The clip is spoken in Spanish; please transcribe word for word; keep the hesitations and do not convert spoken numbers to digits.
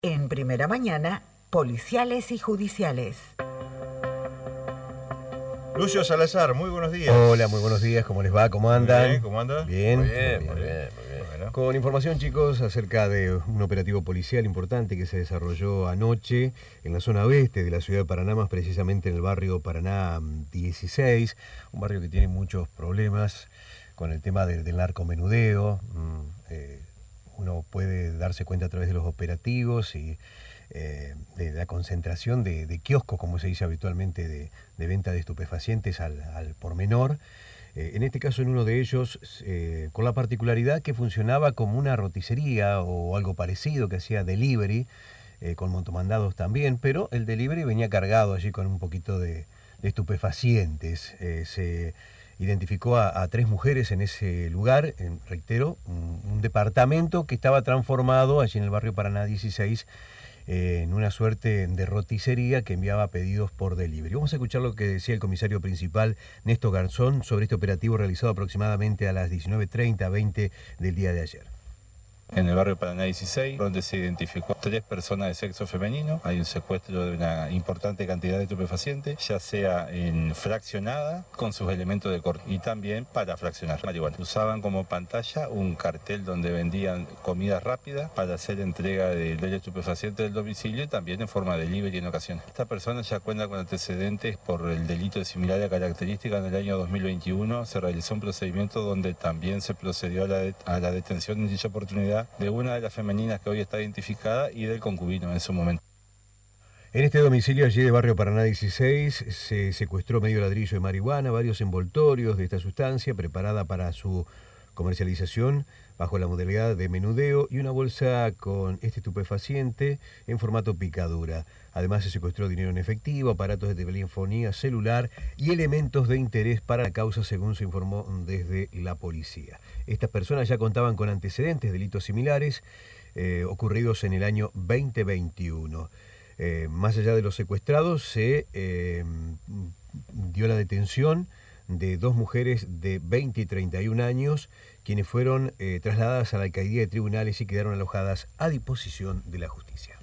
En Primera Mañana, policiales y judiciales. Lucio Salazar, muy buenos días. Hola, muy buenos días, ¿cómo les va? ¿Cómo andan? Bien, ¿cómo andan? Bien, muy bien, bien, muy bien. muy bien. Bueno. Con información, chicos, acerca de un operativo policial importante que se desarrolló anoche en la zona oeste de la ciudad de Paraná, más precisamente en el barrio Paraná dieciséis, un barrio que tiene muchos problemas con el tema del, del narcomenudeo. Mm, eh, uno puede darse cuenta a través de los operativos y eh, de la concentración de, de kioscos, como se dice habitualmente, de, de venta de estupefacientes al, al por menor. Eh, en este caso, en uno de ellos, eh, con la particularidad que funcionaba como una roticería o algo parecido, que hacía delivery, eh, con motomandados también, pero el delivery venía cargado allí con un poquito de, de estupefacientes. Eh, se identificó a, a tres mujeres en ese lugar, en, reitero, un, un departamento que estaba transformado allí en el barrio Paraná dieciséis eh, en una suerte de roticería que enviaba pedidos por delivery. Vamos a escuchar lo que decía el comisario principal Néstor Garzón sobre este operativo realizado aproximadamente a las diecinueve treinta, veinte del día de ayer. En el barrio Paraná dieciséis, donde se identificó tres personas de sexo femenino. Hay un secuestro de una importante cantidad de estupefacientes, ya sea en fraccionada, con sus elementos de corte, y también para fraccionar marihuana. Usaban como pantalla un cartel donde vendían comida rápida para hacer entrega de, del estupefaciente del domicilio y también en forma de delivery en ocasiones. Esta persona ya cuenta con antecedentes por el delito de similar característica. En el año dos mil veintiuno se realizó un procedimiento donde también se procedió a la, de, a la detención en dicha oportunidad de una de las femeninas que hoy está identificada y del concubino en su momento. En este domicilio allí de barrio Paraná dieciséis se secuestró medio ladrillo de marihuana, varios envoltorios de esta sustancia preparada para su comercialización bajo la modalidad de menudeo y una bolsa con este estupefaciente en formato picadura. Además se secuestró dinero en efectivo, aparatos de telefonía celular y elementos de interés para la causa, según se informó desde la policía. Estas personas ya contaban con antecedentes, delitos similares eh, ocurridos en el año veinte veintiuno. Eh, más allá de los secuestrados, se eh, dio la detención de dos mujeres de veinte y treinta y un años, quienes fueron eh, trasladadas a la alcaldía de tribunales y quedaron alojadas a disposición de la justicia.